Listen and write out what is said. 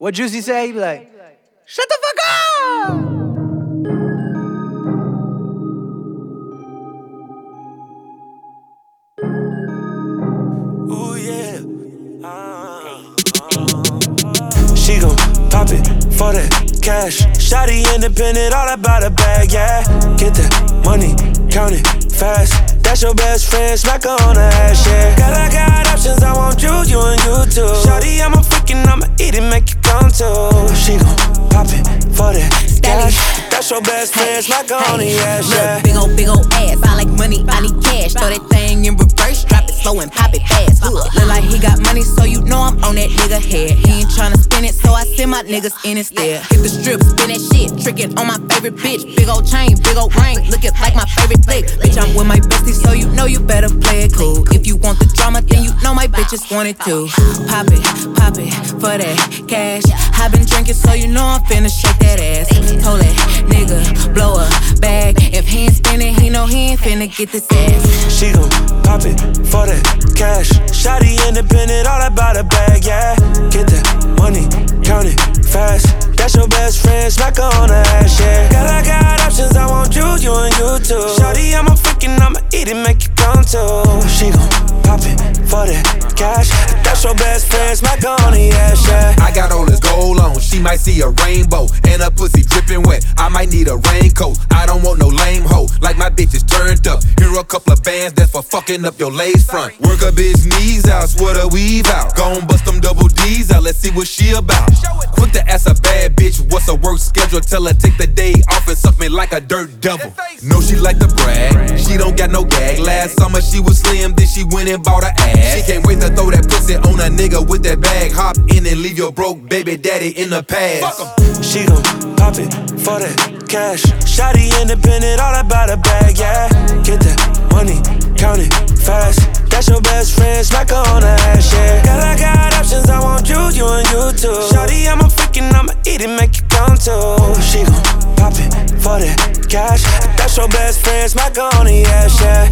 What Juicy say? He be like, shut the fuck up! Ooh, yeah. She gon' pop it for that cash. Shawty independent, all about a bag, yeah. Get that money, count it fast. That's your best friend, smack her on the ass, yeah. I got options, I want you, you and you too. Shawty, I'm a freaking, I'ma eat it, make you come too. She gon' pop it for that cash. That's your best friend, smack her on the ass, yeah. Look, big old ass, I like money, I need cash. Throw that thing in reverse, drop it slow and pop it fast. Look like he got money, so you know I'm on that nigga head. He ain't tryna spin it, so I send my niggas in instead. Hit the strip, spin that shit, trickin' on my favorite bitch. Big old chain, big old ring, lookin' like my favorite flick. Bitch, I'm with my bestie, so you know you better play it cool. If you want the drama, then you know my bitches want it too. Pop it for that cash. I been drinking, so you know I'm finna shake that ass. Told that nigga, blow a bag. If he ain't spinning, he know he ain't finna get this ass. She gon' pop it for that cash. Shawty independent, all about a bag, yeah. Get that money, count it fast. That's your best friend, smack her on the ass, yeah. I got options, I want you, you and you too. Shawty, I'm a freaking, I'ma eat it, make you come too. She gon' pop it for that cash. That's your best friend, smack her on the ass, yeah. I got all this gold on, she might see a rainbow. And her pussy dripping wet, I might need a raincoat. I don't want no lame hoe, like my bitch is turned up. Here a couple of bands that's for fucking up your lace front. Work a bitch knees out, sweat her weave out. Gon' bust them double D's out, let's see what she about. Quick to ask a bad bitch, what's her work schedule? Tell her take the day off and suck me like a dirt devil. Know she like to brag, she don't got no gag. Last summer she was slim, then she went and bought her ass. She can't wait to throw that pussy on a nigga with that bag. Hop in and leave your broke baby daddy in the past. She gon' pop it for that cash. Shawty independent, all about a bag, yeah. Get that money, count it fast. That's your best friend, smack her on the ass, yeah. I got options, I want you, you and you too. Shawty, I'm a freaking, I'ma eat it, make you come too. She gon' pop it for that cash. That's your best friend, smack her on the ass, yeah.